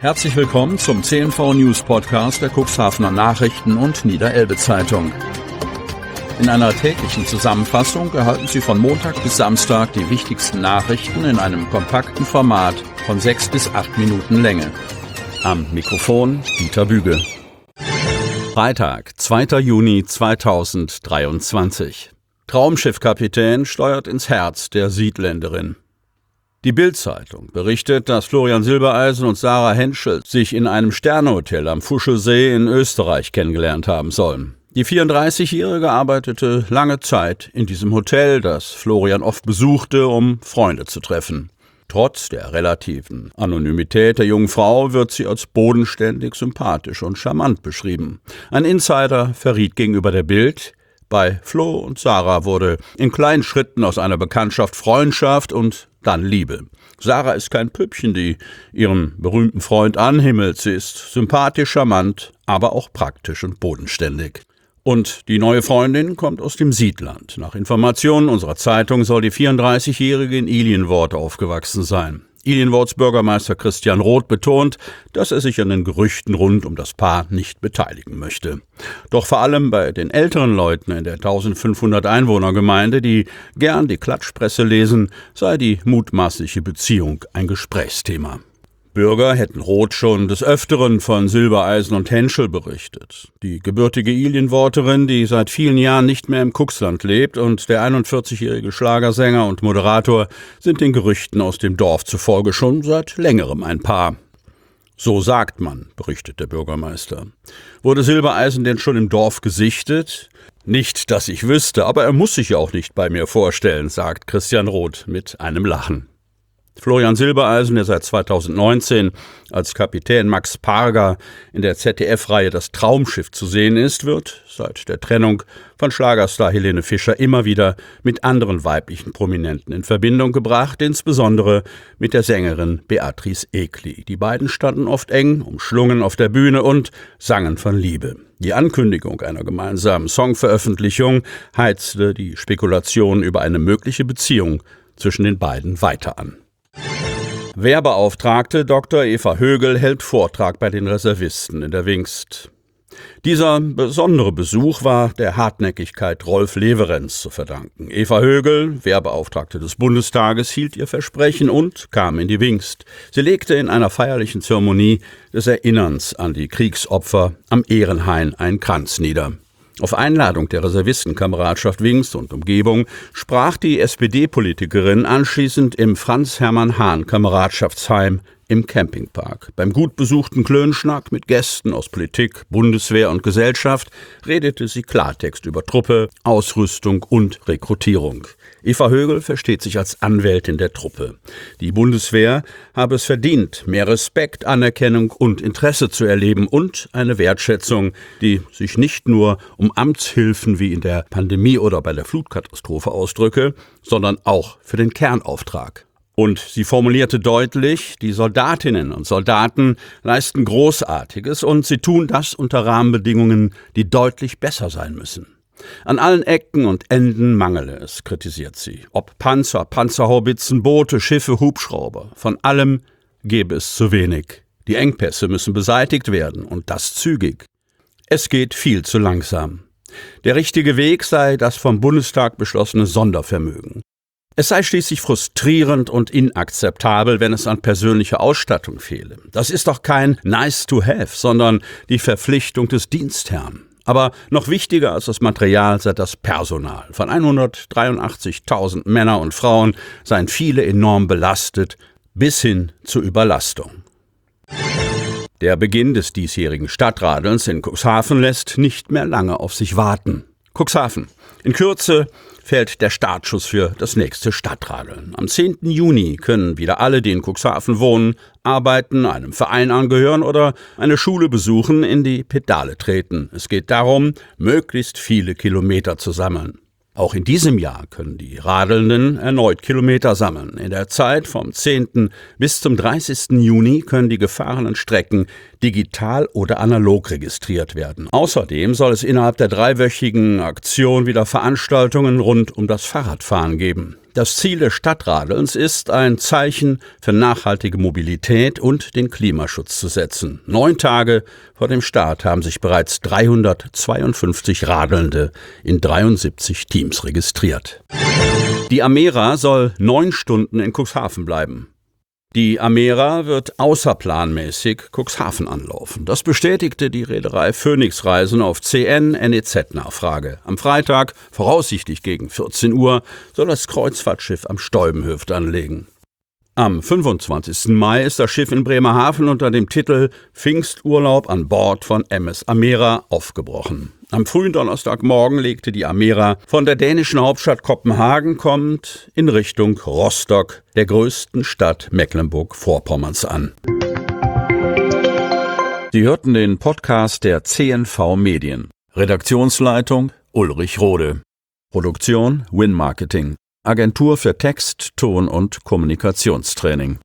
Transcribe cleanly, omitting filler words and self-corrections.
Herzlich willkommen zum CNV News Podcast der Cuxhavener Nachrichten und Niederelbe Zeitung. In einer täglichen Zusammenfassung erhalten Sie von Montag bis Samstag die wichtigsten Nachrichten in einem kompakten Format von 6 bis 8 Minuten Länge. Am Mikrofon Dieter Büge. Freitag, 2. Juni 2023. Traumschiffkapitän steuert ins Herz der Südländerin. Die Bild-Zeitung berichtet, dass Florian Silbereisen und Sarah Henschel sich in einem Sternehotel am Fuschelsee in Österreich kennengelernt haben sollen. Die 34-Jährige arbeitete lange Zeit in diesem Hotel, das Florian oft besuchte, um Freunde zu treffen. Trotz der relativen Anonymität der jungen Frau wird sie als bodenständig, sympathisch und charmant beschrieben. Ein Insider verriet gegenüber der Bild: Bei Flo und Sarah wurde in kleinen Schritten aus einer Bekanntschaft Freundschaft und dann Liebe. Sarah ist kein Püppchen, die ihren berühmten Freund anhimmelt. Sie ist sympathisch, charmant, aber auch praktisch und bodenständig. Und die neue Freundin kommt aus dem Siedland. Nach Informationen unserer Zeitung soll die 34-Jährige in Ilienwort aufgewachsen sein. Ilienworts Bürgermeister Christian Roth betont, dass er sich an den Gerüchten rund um das Paar nicht beteiligen möchte. Doch vor allem bei den älteren Leuten in der 1500 Einwohnergemeinde, die gern die Klatschpresse lesen, sei die mutmaßliche Beziehung ein Gesprächsthema. Bürger hätten Roth schon des Öfteren von Silbereisen und Henschel berichtet. Die gebürtige Ilienworterin, die seit vielen Jahren nicht mehr im Cuxland lebt, und der 41-jährige Schlagersänger und Moderator sind den Gerüchten aus dem Dorf zufolge schon seit längerem ein Paar. So sagt man, berichtet der Bürgermeister. Wurde Silbereisen denn schon im Dorf gesichtet? Nicht, dass ich wüsste, aber er muss sich ja auch nicht bei mir vorstellen, sagt Christian Roth mit einem Lachen. Florian Silbereisen, der seit 2019 als Kapitän Max Parger in der ZDF-Reihe Das Traumschiff zu sehen ist, wird seit der Trennung von Schlagerstar Helene Fischer immer wieder mit anderen weiblichen Prominenten in Verbindung gebracht, insbesondere mit der Sängerin Beatrice Egli. Die beiden standen oft eng umschlungen auf der Bühne und sangen von Liebe. Die Ankündigung einer gemeinsamen Songveröffentlichung heizte die Spekulation über eine mögliche Beziehung zwischen den beiden weiter an. Wehrbeauftragte Dr. Eva Högel hält Vortrag bei den Reservisten in der Wingst. Dieser besondere Besuch war der Hartnäckigkeit Rolf Leverenz zu verdanken. Eva Högel, Wehrbeauftragte des Bundestages, hielt ihr Versprechen und kam in die Wingst. Sie legte in einer feierlichen Zeremonie des Erinnerns an die Kriegsopfer am Ehrenhain einen Kranz nieder. Auf Einladung der Reservistenkameradschaft Wingst und Umgebung sprach die SPD-Politikerin anschließend im Franz-Hermann-Hahn-Kameradschaftsheim im Campingpark. Beim gut besuchten Klönschnack mit Gästen aus Politik, Bundeswehr und Gesellschaft redete sie Klartext über Truppe, Ausrüstung und Rekrutierung. Eva Högel versteht sich als Anwältin der Truppe. Die Bundeswehr habe es verdient, mehr Respekt, Anerkennung und Interesse zu erleben und eine Wertschätzung, die sich nicht nur um Amtshilfen wie in der Pandemie oder bei der Flutkatastrophe ausdrücke, sondern auch für den Kernauftrag. Und sie formulierte deutlich, die Soldatinnen und Soldaten leisten Großartiges und sie tun das unter Rahmenbedingungen, die deutlich besser sein müssen. An allen Ecken und Enden mangele es, kritisiert sie. Ob Panzer, Panzerhaubitzen, Boote, Schiffe, Hubschrauber. Von allem gebe es zu wenig. Die Engpässe müssen beseitigt werden und das zügig. Es geht viel zu langsam. Der richtige Weg sei das vom Bundestag beschlossene Sondervermögen. Es sei schließlich frustrierend und inakzeptabel, wenn es an persönlicher Ausstattung fehle. Das ist doch kein nice to have, sondern die Verpflichtung des Dienstherrn. Aber noch wichtiger als das Material sei das Personal. Von 183.000 Männer und Frauen seien viele enorm belastet, bis hin zur Überlastung. Der Beginn des diesjährigen Stadtradelns in Cuxhaven lässt nicht mehr lange auf sich warten. Cuxhaven. In Kürze fällt der Startschuss für das nächste Stadtradeln. Am 10. Juni können wieder alle, die in Cuxhaven wohnen, arbeiten, einem Verein angehören oder eine Schule besuchen, in die Pedale treten. Es geht darum, möglichst viele Kilometer zu sammeln. Auch in diesem Jahr können die Radelnden erneut Kilometer sammeln. In der Zeit vom 10. bis zum 30. Juni können die gefahrenen Strecken digital oder analog registriert werden. Außerdem soll es innerhalb der 3-wöchigen Aktion wieder Veranstaltungen rund um das Fahrradfahren geben. Das Ziel des Stadtradelns ist, ein Zeichen für nachhaltige Mobilität und den Klimaschutz zu setzen. 9 Tage vor dem Start haben sich bereits 352 Radelnde in 73 Teams registriert. Die Amera soll 9 Stunden in Cuxhaven bleiben. Die Amera wird außerplanmäßig Cuxhaven anlaufen. Das bestätigte die Reederei Phoenix Reisen auf CN-NEZ-Nachfrage. Am Freitag, voraussichtlich gegen 14 Uhr, soll das Kreuzfahrtschiff am Stolbenhöft anlegen. Am 25. Mai ist das Schiff in Bremerhaven unter dem Titel Pfingsturlaub an Bord von MS Amera aufgebrochen. Am frühen Donnerstagmorgen legte die Amera von der dänischen Hauptstadt Kopenhagen kommend in Richtung Rostock, der größten Stadt Mecklenburg-Vorpommerns, an. Sie hörten den Podcast der CNV Medien. Redaktionsleitung Ulrich Rode. Produktion Win Marketing. Agentur für Text, Ton und Kommunikationstraining.